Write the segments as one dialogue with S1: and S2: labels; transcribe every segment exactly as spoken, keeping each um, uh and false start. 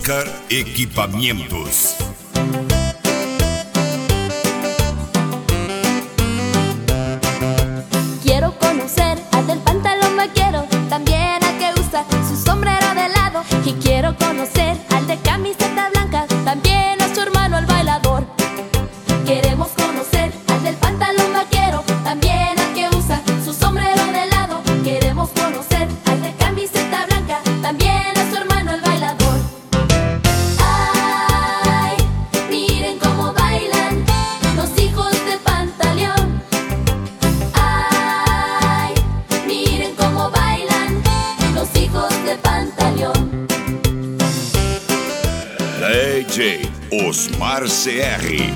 S1: Oscar Equipamientos.
S2: Quiero conocer al del pantalón vaquero, también al que usa su sombrero de lado. Y quiero conocer al de camiseta blanca, también a su hermano el bailador. Queremos conocer al del pantalón vaquero, también al que usa su sombrero de lado. Queremos conocer al de camiseta blanca, también a su hermano el bailador. Ay, miren cómo bailan los hijos del Pantaleón. Ay, miren cómo bailan los hijos del Pantaleón.
S1: D J Osmar C R.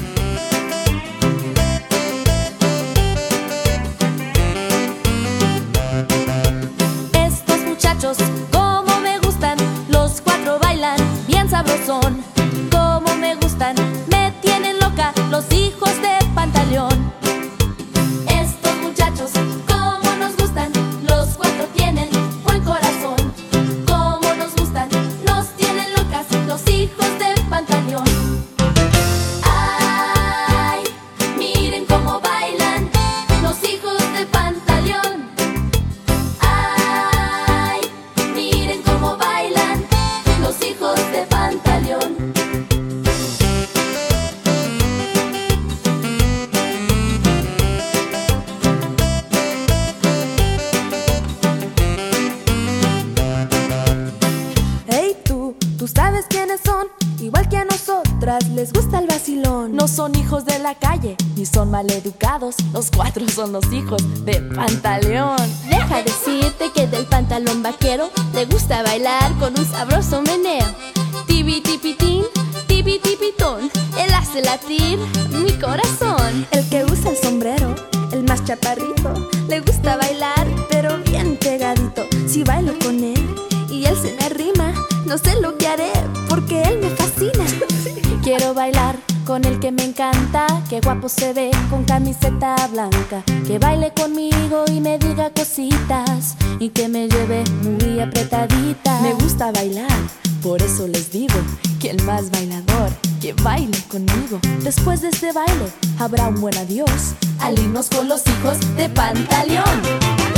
S2: Estos muchachos, como me gustan, los cuatro bailan bien sabrosón. Como me gustan, me tienen loca los hijos de Pantaleón. Estos muchachos, como nos gustan, los cuatro tienen buen corazón. Como nos gustan, nos tienen locas los hijos de Pantaleón. Ay, miren cómo bailan los hijos de Pantaleón. Ay, miren cómo bailan los hijos de Pantaleón. Hey tú, tú sabes quiénes son, igual que a nosotras les gusta el vacilón. No son hijos de la calle, ni son maleducados, los cuatro son los hijos de Pantaleón. Deja decirte que del pantalón vaquero le gusta bailar con un sabroso meneo. Tibi tipitín, tibi tipitón, él hace latir mi corazón. El que usa el sombrero, el más chaparrito, le gusta bailar pero bien pegadito. Si bailo con él y él se me arrima, no sé lo que haré porque él me fascina. Quiero bailar con el que me encanta, que guapo se ve con camiseta blanca. Que baile conmigo y me diga cositas y que me lleve muy apretadita. Me gusta bailar, por eso les digo que el más bailador, que baile conmigo. Después de este baile habrá un buen adiós al irnos con los hijos de Pantaleón.